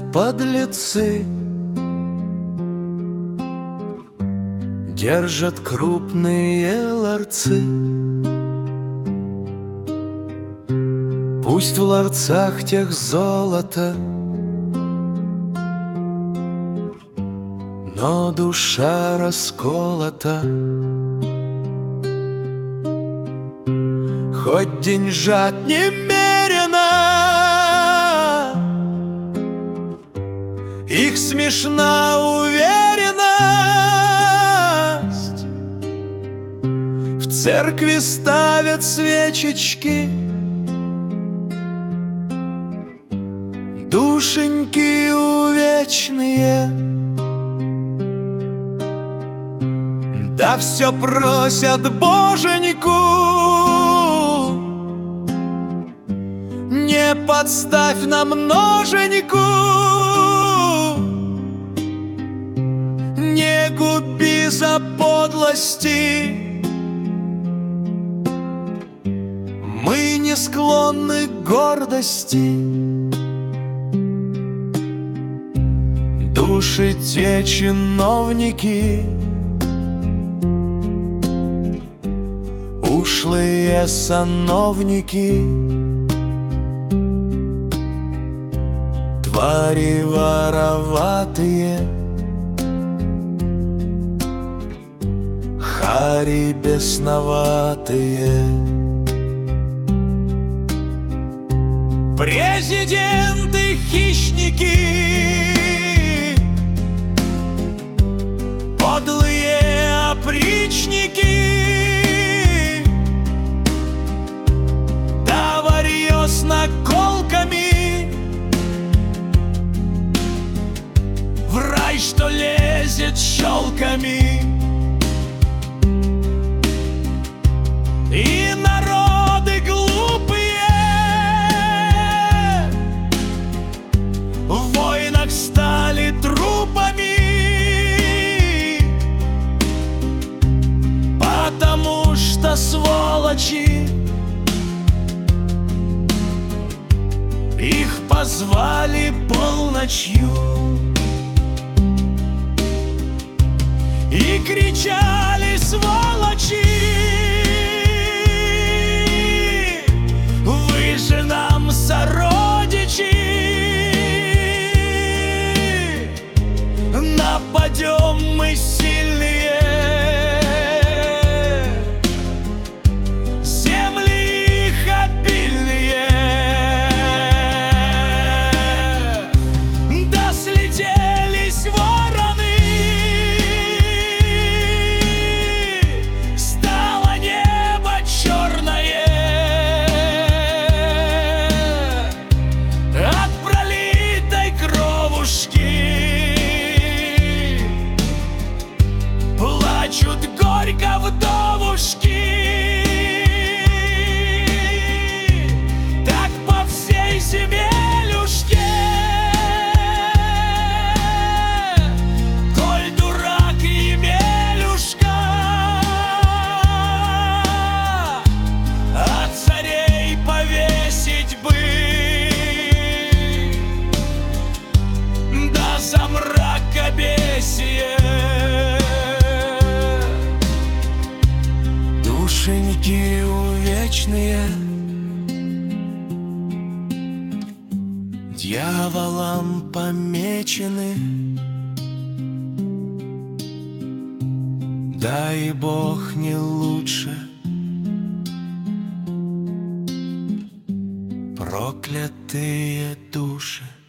подлецы держат крупные ларцы. Пусть в ларцах тех золото, но душа расколота. Хоть деньжат немерено, их смешна уверенность. В церкви ставят свечечки, душеньки увечные, да все просят Боженьку: не подставь нам ноженьку, не губи за подлости. Мы не склонны к гордости. Души те чиновники, ушлые сановники, твари вороватые, хари бесноватые. Президенты хищники, подлые опричники, да варьё с наколками, в рай, что лезет щелками. И народы глупые в войнах стали трупами, потому что сволочи их позвали полночью и кричали: сволочи, вы же нам сородичи, нападем мы сильные, земли их обильные, да слетелись вороны, стало небо черное от пролитой кровушки. Плачут горько вдовушки, так по всей земелюшке. Коль дурак Емелюшка, а царей повесить бы, да за мракобесие. Душеньки увечные, дьяволом помечены, дай Бог не лучше. Проклятые души.